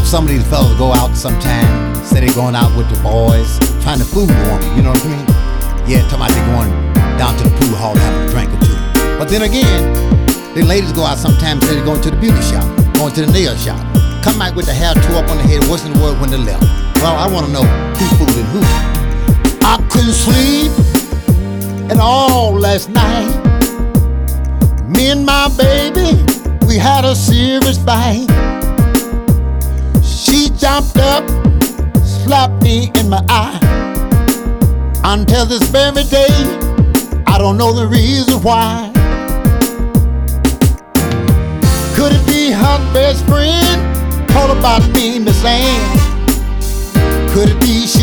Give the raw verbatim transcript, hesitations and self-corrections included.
some of these fellas go out sometime, say they're going out with the boys, trying to fool woman, you know what I mean? Yeah, talking about they're going down to the pool hall having a drink or two. But then again, the ladies go out sometimes, say they're going to the beauty shop, going to the nail shop. Come out with the hair tore up on the head, what's in the world when they left? Well, I want to know who fooling who. I couldn't sleep at all last night. Me and my baby, we had a serious fight. She jumped up, slapped me in my eye. Until this very day, I don't know the reason why. Could it be her best friend? Told about me, Miss Ann. Could it be she